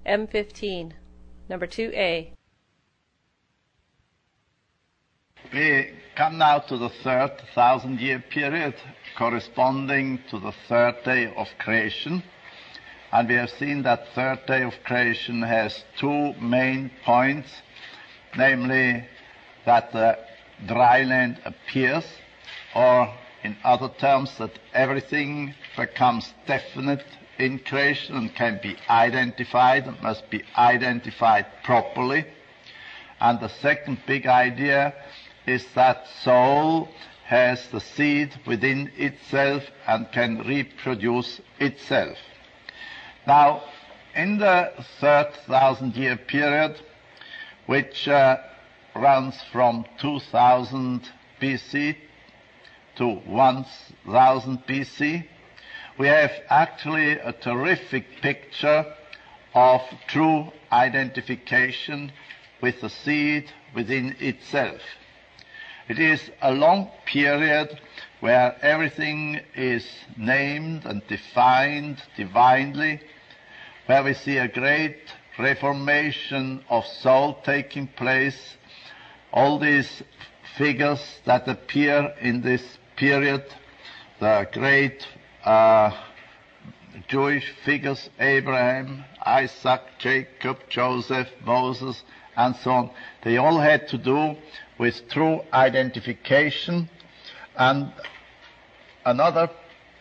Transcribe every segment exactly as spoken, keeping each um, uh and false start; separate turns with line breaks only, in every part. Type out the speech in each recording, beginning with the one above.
M fifteen, number two A.
We come now to the third thousand-year period, corresponding to the third day of creation. And we have seen that third day of creation has two main points, namely that the dry land appears, or in other terms, that everything becomes definite in creation and can be identified and must be identified properly. And the second big idea is that soul has the seed within itself and can reproduce itself. Now, in the third thousand-year period, which uh, runs from two thousand B C to one thousand B C, we have actually a terrific picture of true identification with the seed within itself. It is a long period where everything is named and defined divinely, where we see a great reformation of soul taking place. All these figures that appear in this period, the great uh, Jewish figures, Abraham, Isaac, Jacob, Joseph, Moses, and so on, they all had to do with true identification. And another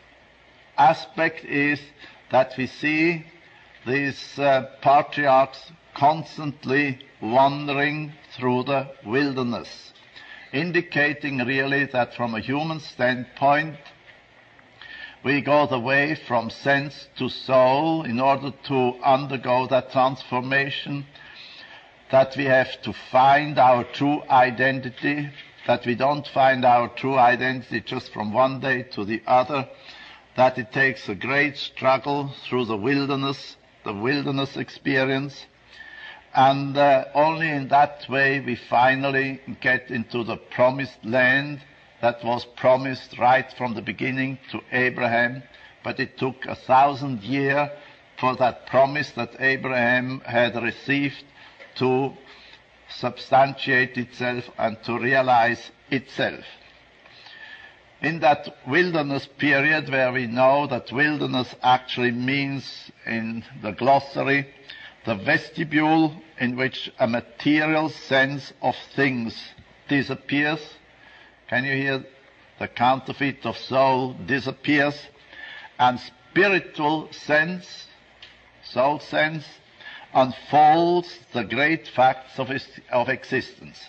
aspect is that we see these uh, patriarchs constantly wandering through the wilderness, indicating really that from a human standpoint, we go the way from sense to soul in order to undergo that transformation, that we have to find our true identity, that we don't find our true identity just from one day to the other, that it takes a great struggle through the wilderness, the wilderness experience, and uh, only in that way we finally get into the promised land that was promised right from the beginning to Abraham. But it took a thousand years for that promise that Abraham had received to substantiate itself and to realize itself. In that wilderness period, where we know that wilderness actually means in the glossary the vestibule in which a material sense of things disappears. Can you hear? The counterfeit of soul disappears, and spiritual sense, soul sense, unfolds the great facts of, his, of existence.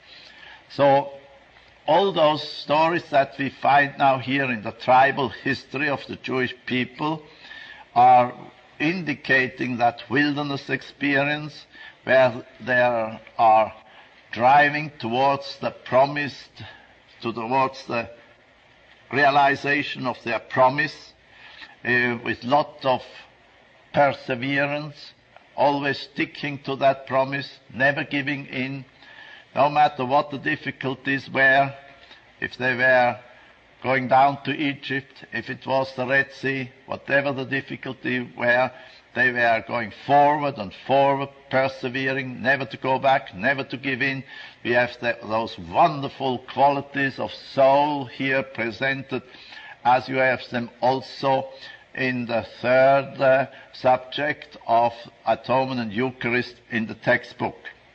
So all those stories that we find now here in the tribal history of the Jewish people are indicating that wilderness experience where they are driving towards the promised, towards the realization of their promise uh, with lots of perseverance, always sticking to that promise, never giving in, no matter what the difficulties were, if they were going down to Egypt, if it was the Red Sea, whatever the difficulty were, they were going forward and forward, persevering, never to go back, never to give in. We have the, those wonderful qualities of soul here presented, as you have them also in the third uh, subject of Atonement and Eucharist in the textbook.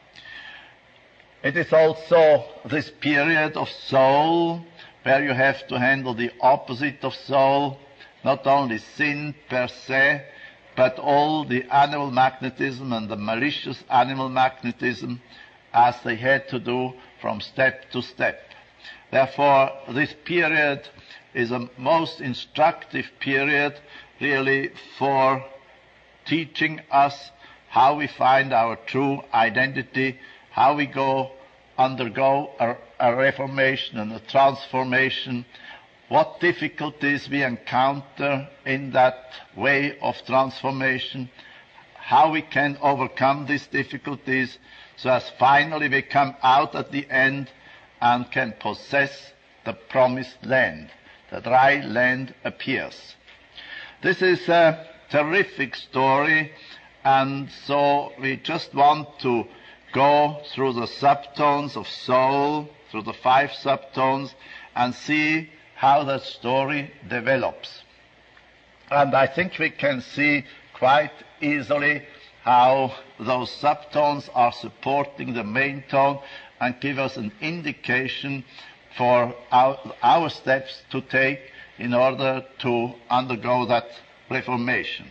It is also this period of soul where you have to handle the opposite of soul, not only sin per se, but all the animal magnetism and the malicious animal magnetism as they had to do from step to step. Therefore, this period is a most instructive period really for teaching us how we find our true identity, how we go undergo a, a reformation and a transformation, what difficulties we encounter in that way of transformation, how we can overcome these difficulties so as finally we come out at the end and can possess the promised land. The dry land appears. This is a terrific story, And so we just want to go through the subtones of soul, through the five subtones, and see how that story develops. And I think we can see quite easily how those subtones are supporting the main tone and give us an indication for our, our steps to take in order to undergo that reformation.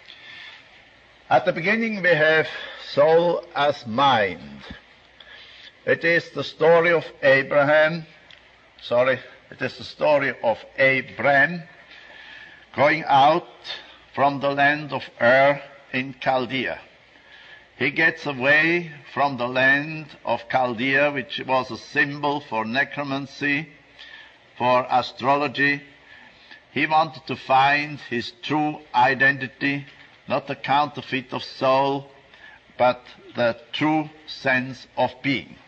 At the beginning we have soul as mind. It is the story of Abraham, sorry, it is the story of Abram going out from the land of Ur in Chaldea. He gets away from the land of Chaldea, which was a symbol for necromancy, for astrology. He wanted to find his true identity, not the counterfeit of soul, but the true sense of being.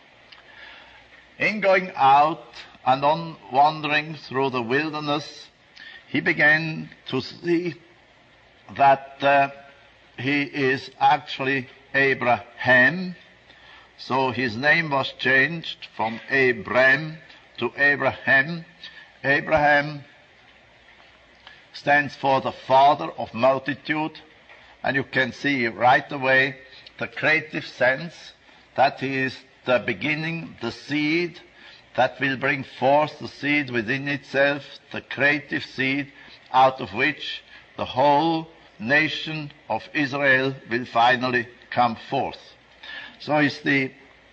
In going out and on wandering through the wilderness, he began to see that uh, he is actually Abraham. So his name was changed from Abram to Abraham. Abraham stands for the father of multitude, and you can see right away the creative sense that he is the beginning, the seed that will bring forth the seed within itself, the creative seed out of which the whole nation of Israel will finally come forth. So he's the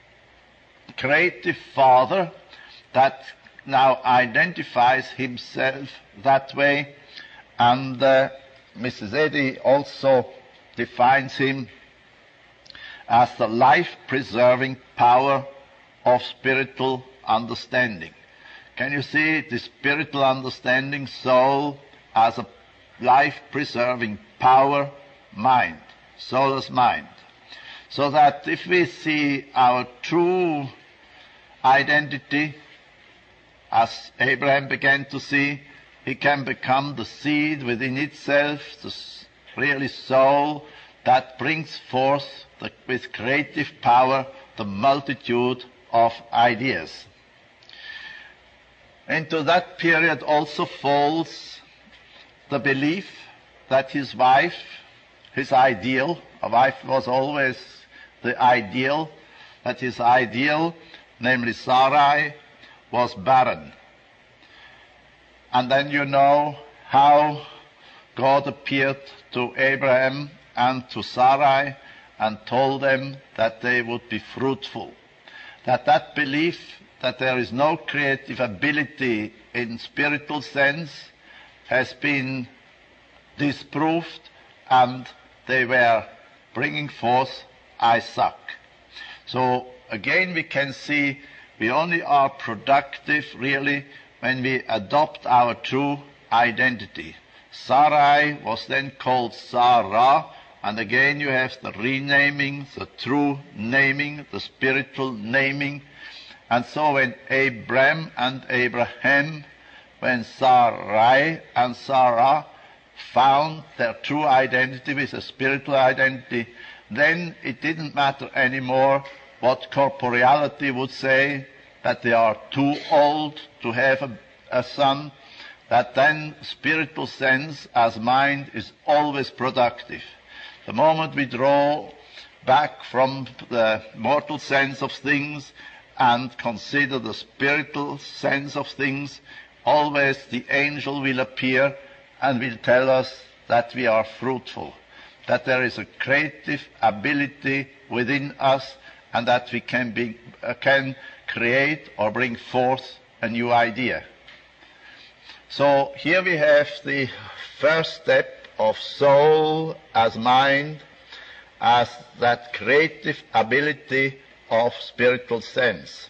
creative father that now identifies himself that way, and uh, Missus Eddy also defines him as the life-preserving power of spiritual understanding. Can you see the spiritual understanding, soul, as a life-preserving power, mind, soul as mind? So that if we see our true identity, as Abraham began to see, he can become the seed within itself, the really soul that brings forth the, with creative power the multitude of ideas. Into that period also falls the belief that his wife, his ideal, a wife was always the ideal, that his ideal, namely Sarai, was barren. And then you know how God appeared to Abraham and to Sarai and told them that they would be fruitful. That that belief that there is no creative ability in spiritual sense has been disproved, and they were bringing forth Isaac. So again we can see we only are productive really when we adopt our true identity. Sarai was then called Sarah, and again you have the renaming, the true naming, the spiritual naming. And so when Abram and Abraham, when Sarai and Sarah found their true identity with a spiritual identity, then it didn't matter anymore what corporeality would say, that they are too old to have a, a son, that then spiritual sense as mind is always productive. The moment we draw back from the mortal sense of things and consider the spiritual sense of things, always the angel will appear and will tell us that we are fruitful, that there is a creative ability within us, and that we can be, uh, can create or bring forth a new idea. So here we have the first step of soul as mind, as that creative ability of spiritual sense.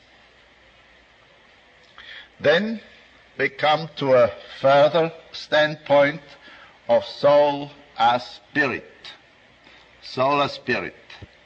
Then we come to a further standpoint of soul as spirit. Soul as spirit.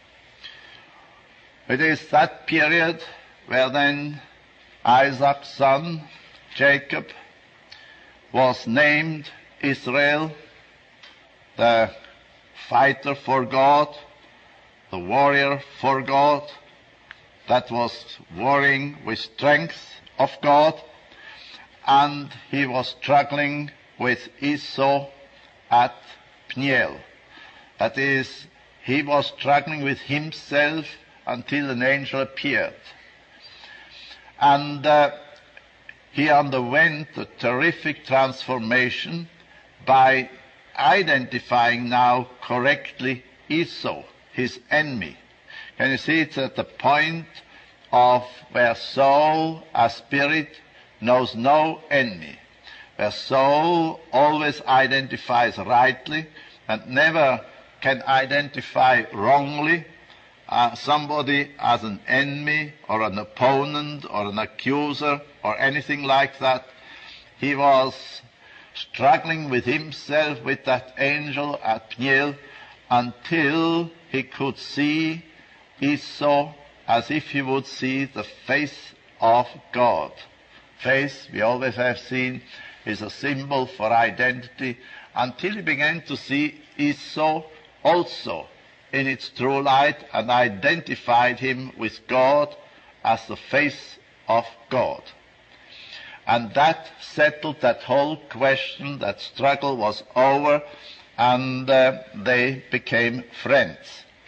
It is that period where then Isaac's son, Jacob, was named Israel, the fighter for God, the warrior for God, that was warring with strength of God, and he was struggling with Esau at Peniel. That is, he was struggling with himself until an angel appeared. And uh, he underwent a terrific transformation by identifying now correctly Esau, his enemy. Can you see it's at the point of where soul as spirit knows no enemy, where soul always identifies rightly and never can identify wrongly uh, somebody as an enemy or an opponent or an accuser or anything like that. He was struggling with himself, with that angel at Peniel, until he could see Esau as if he would see the face of God. Face, we always have seen, is a symbol for identity, until he began to see Esau also in its true light and identified him with God as the face of God. And that settled that whole question. That struggle was over, and uh, they became friends.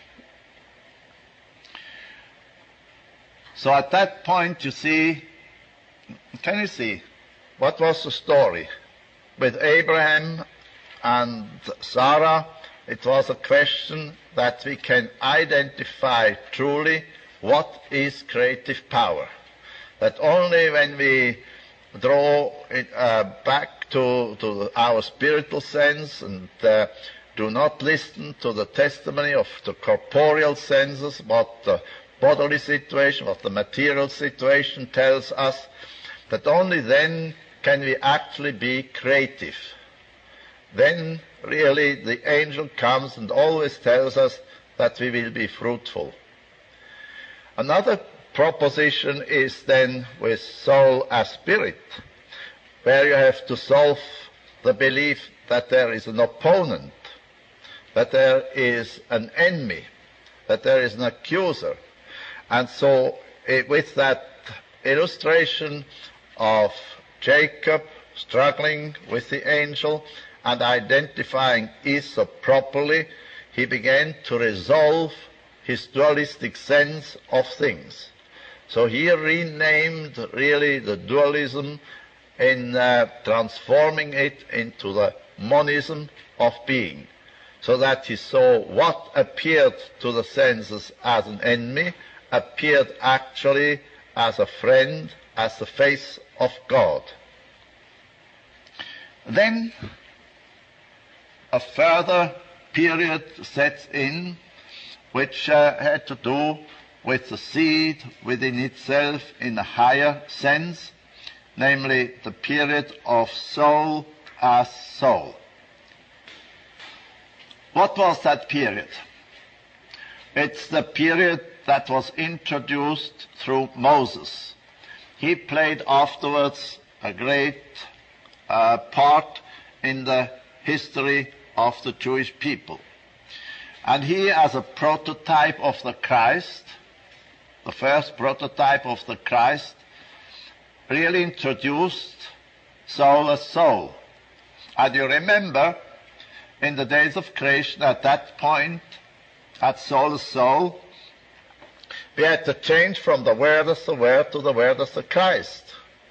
So at that point, you see, can you see, what was the story? With Abraham and Sarah, it was a question that we can identify truly what is creative power. That only when we draw it uh, back to, to our spiritual sense and uh, do not listen to the testimony of the corporeal senses, what the bodily situation, what the material situation tells us, that only then can we actually be creative. Then really the angel comes and always tells us that we will be fruitful. Another proposition is then with soul as spirit, where you have to solve the belief that there is an opponent, that there is an enemy, that there is an accuser. And so it, with that illustration of Jacob struggling with the angel and identifying Esau properly, he began to resolve his dualistic sense of things. So he renamed really the dualism in uh, transforming it into the monism of being, so that he saw what appeared to the senses as an enemy appeared actually as a friend, as the face of God. Then a further period sets in, which uh, had to do with the seed within itself in a higher sense, namely the period of soul as soul. What was that period? It's the period that was introduced through Moses. He played afterwards a great uh, part in the history of the Jewish people. And he, as a prototype of the Christ, the first prototype of the Christ, really introduced soul as soul. And you remember, in the days of creation, at that point, at soul as soul, we had to change from the Word as the Word to the Word as the Christ.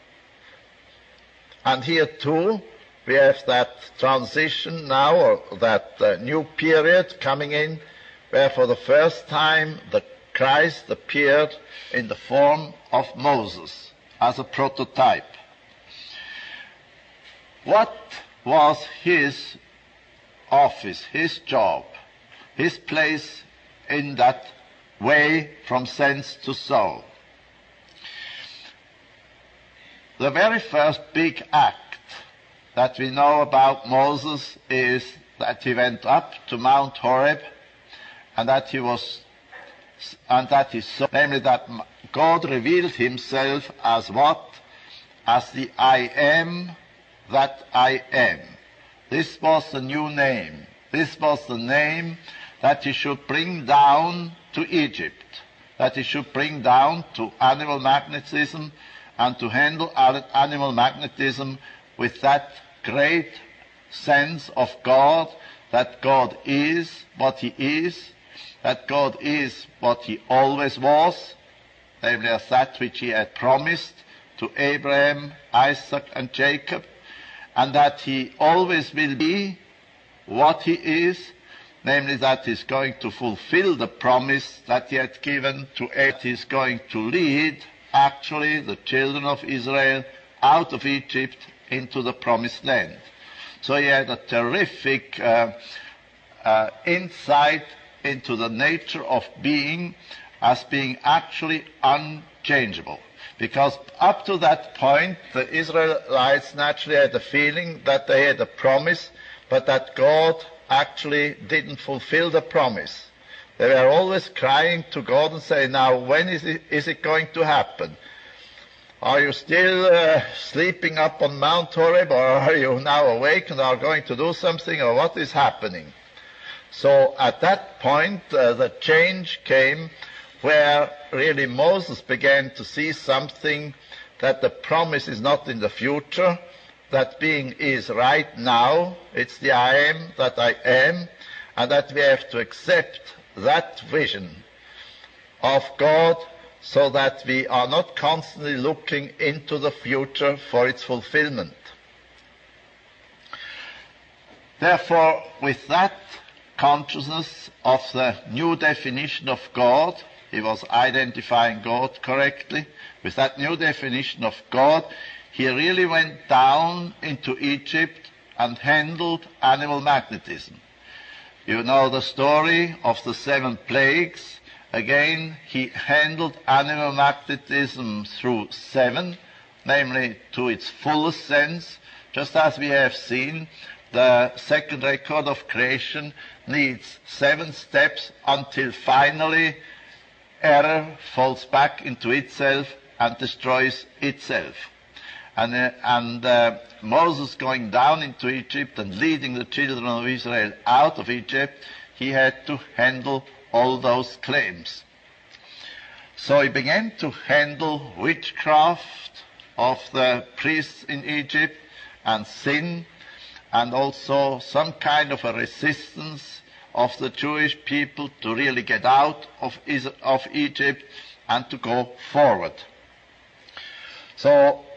And here too, we have that transition now, or that uh, new period coming in, where for the first time the Christ appeared in the form of Moses as a prototype. What was his office, his job, his place in that way from sense to soul? The very first big act that we know about Moses is that he went up to Mount Horeb, and that he was, and that he saw, namely that God revealed himself as what? As the I am that I am. This was the new name. This was the name that he should bring down to Egypt, that he should bring down to animal magnetism and to handle animal magnetism with that great sense of God, that God is what he is, that God is what he always was, namely as that which he had promised to Abraham, Isaac, and Jacob, and that he always will be what he is, namely that he's going to fulfill the promise that he had given to Abraham. He's going to lead, actually, the children of Israel out of Egypt into the promised land. So he had a terrific uh, uh, insight into the nature of being as being actually unchangeable. Because up to that point, the Israelites naturally had the feeling that they had a promise, but that God actually didn't fulfill the promise. They were always crying to God and saying, now, when is it, is it going to happen? Are you still uh, sleeping up on Mount Horeb, or are you now awake and are going to do something, or what is happening? So at that point, uh, the change came where really Moses began to see something, that the promise is not in the future, that being is right now, it's the I am that I am, and that we have to accept that vision of God so that we are not constantly looking into the future for its fulfillment. Therefore, with that consciousness of the new definition of God, he was identifying God correctly. With that new definition of God, he really went down into Egypt and handled animal magnetism. You know the story of the seven plagues. Again, he handled animal magnetism through seven, namely to its fullest sense. Just as we have seen, the second record of creation needs seven steps until finally error falls back into itself and destroys itself. And, uh, and uh, Moses going down into Egypt and leading the children of Israel out of Egypt, he had to handle all those claims. So he began to handle witchcraft of the priests in Egypt and sin, and also some kind of a resistance of the Jewish people to really get out of, of Egypt and to go forward. So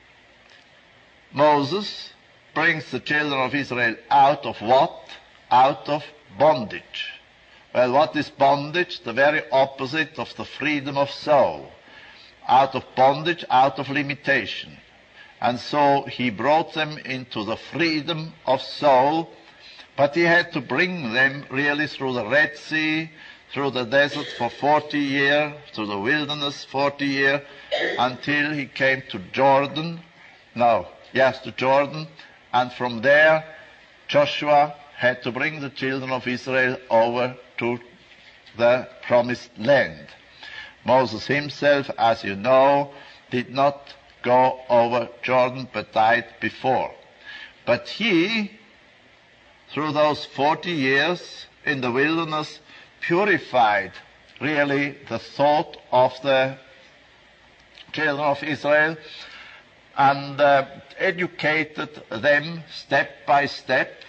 Moses brings the children of Israel out of what? Out of bondage. Well, what is bondage? The very opposite of the freedom of soul. Out of bondage, out of limitation. And so he brought them into the freedom of soul, but he had to bring them really through the Red Sea, through the desert for forty years, through the wilderness forty years, until he came to Jordan. No, yes, to Jordan. And from there, Joshua had to bring the children of Israel over to the promised land. Moses himself, as you know, did not go over Jordan, but died before. But he, through those forty years in the wilderness, purified really the thought of the children of Israel and uh, educated them step by step.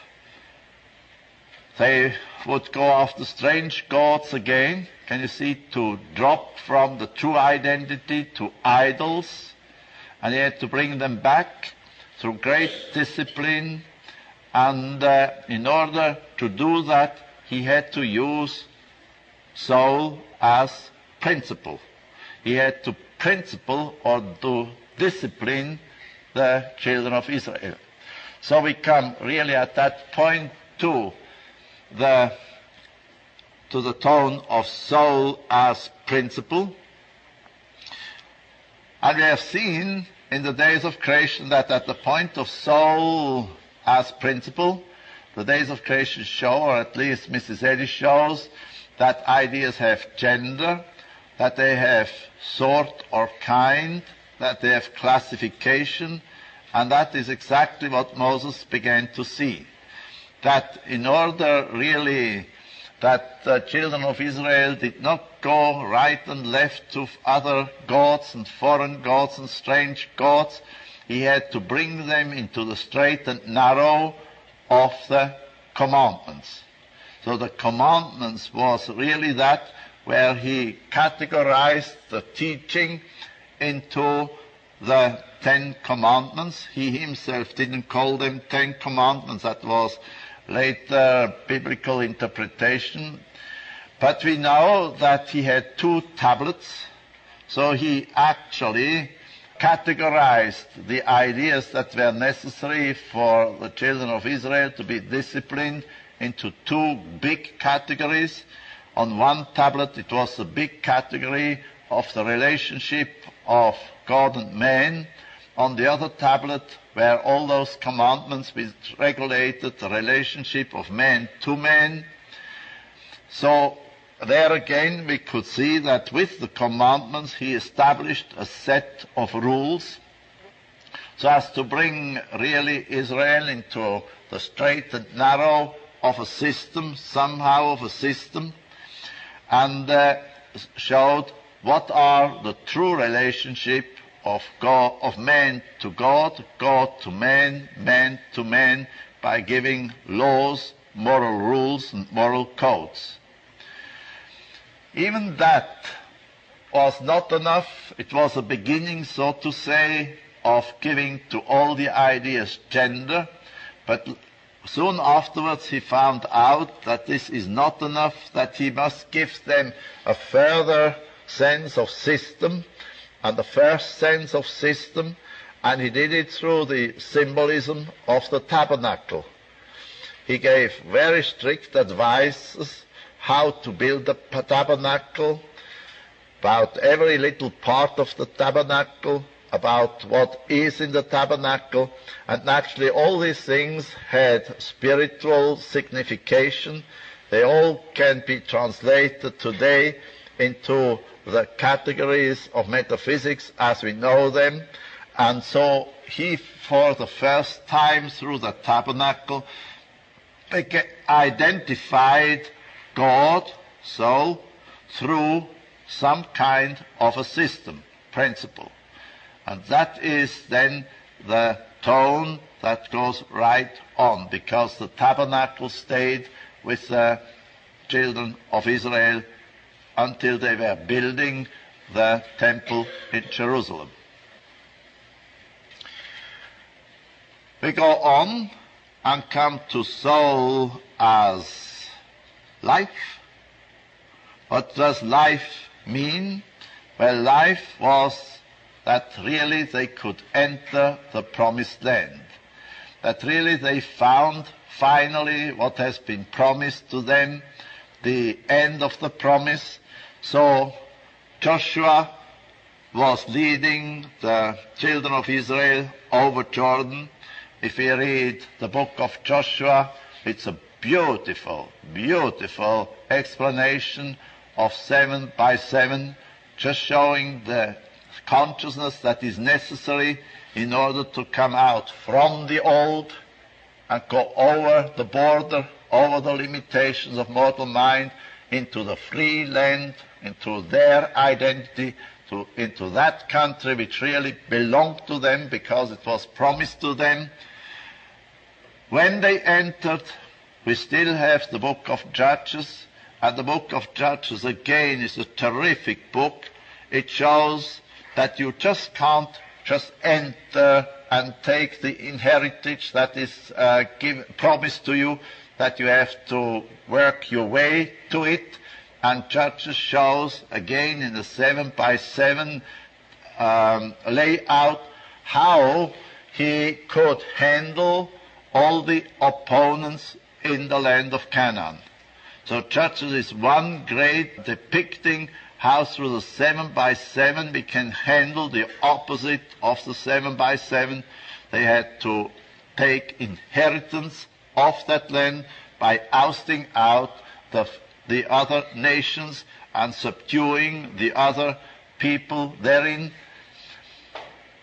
They would go after strange gods again. Can you see? To drop from the true identity to idols. And he had to bring them back through great discipline. And uh, in order to do that, he had to use soul as principle. He had to principle or to discipline the children of Israel. So we come really at that point to the, to the tone of soul as principle. And we have seen in the days of creation that at the point of soul as principle, the days of creation show, or at least Missus Eddy shows, that ideas have gender, that they have sort or kind, that they have classification, and that is exactly what Moses began to see. that in order really that the children of Israel did not go right and left to other gods and foreign gods and strange gods, he had to bring them into the straight and narrow of the commandments. So the commandments was really that where he categorized the teaching into the Ten Commandments. He himself didn't call them Ten Commandments. That was later biblical interpretation. But we know that he had two tablets, so he actually categorized the ideas that were necessary for the children of Israel to be disciplined into two big categories. On one tablet it was the big category of the relationship of God and man. On the other tablet were all those commandments which regulated the relationship of man to man. So there again we could see that with the commandments he established a set of rules so as to bring really Israel into the straight and narrow of a system, somehow of a system, and uh, showed what are the true relationship of God, of man to God, God to man, man to man, by giving laws, moral rules, and moral codes. Even that was not enough. It was a beginning, so to say, of giving to all the ideas gender, but soon afterwards he found out that this is not enough, that he must give them a further sense of system, and the first sense of system, and he did it through the symbolism of the tabernacle. He gave very strict advices how to build the tabernacle, about every little part of the tabernacle, about what is in the tabernacle, and actually all these things had spiritual signification. They all can be translated today into the categories of metaphysics as we know them. And so he, for the first time through the tabernacle, identified God, so through some kind of a system, principle. And that is then the tone that goes right on, because the tabernacle stayed with the children of Israel until they were building the temple in Jerusalem. We go on and come to soul as life. What does life mean? Well, life was that really they could enter the promised land, that really they found finally what has been promised to them, the end of the promise. So Joshua was leading the children of Israel over Jordan. If we read the book of Joshua, it's a beautiful, beautiful explanation of seven by seven, just showing the consciousness that is necessary in order to come out from the old and go over the border, over the limitations of mortal mind, into the free land, into their identity, to, into that country which really belonged to them because it was promised to them. When they entered, we still have the book of Judges, and the book of Judges again is a terrific book. It shows that you just can't just enter and take the inheritance that is uh, give, promised to you, that you have to work your way to it. And Judges shows again in the seven by seven um, layout how he could handle all the opponents in the land of Canaan. So Judges is one great depicting how through the seven by seven we can handle the opposite of the seven by seven. They had to take inheritance of that land by ousting out the, the other nations and subduing the other people therein,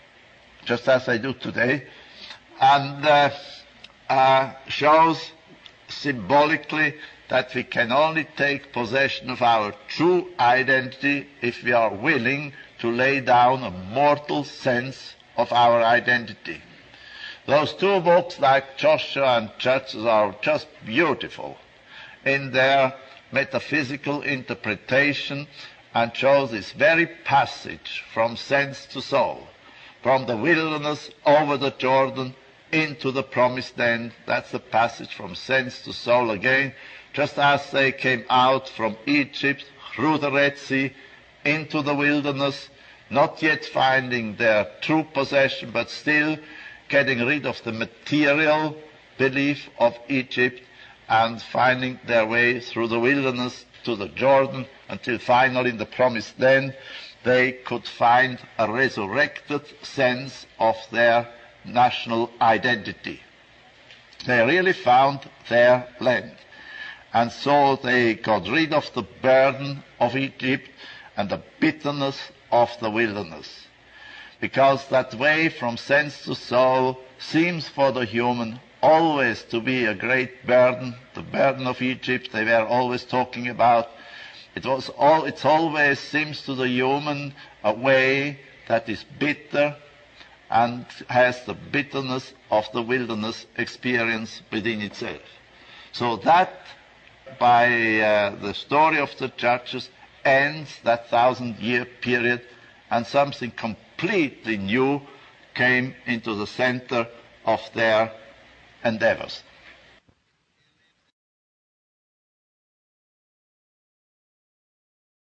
just as they do today, and uh, uh, shows symbolically that we can only take possession of our true identity if we are willing to lay down a mortal sense of our identity. Those two books, like Joshua and Judges, are just beautiful in their metaphysical interpretation and show this very passage from sense to soul, from the wilderness over the Jordan into the promised land. That's the passage from sense to soul again, just as they came out from Egypt through the Red Sea into the wilderness, not yet finding their true possession, but still getting rid of the material belief of Egypt and finding their way through the wilderness to the Jordan until finally in the promised land they could find a resurrected sense of their national identity. They really found their land. And so they got rid of the burden of Egypt and the bitterness of the wilderness. Because that way from sense to soul seems for the human always to be a great burden. The burden of Egypt they were always talking about. It was all, it always seems to the human a way that is bitter and has the bitterness of the wilderness experience within itself. So that, by uh, the story of the Judges, ends that thousand-year period, and something completely new came into the center of their endeavors.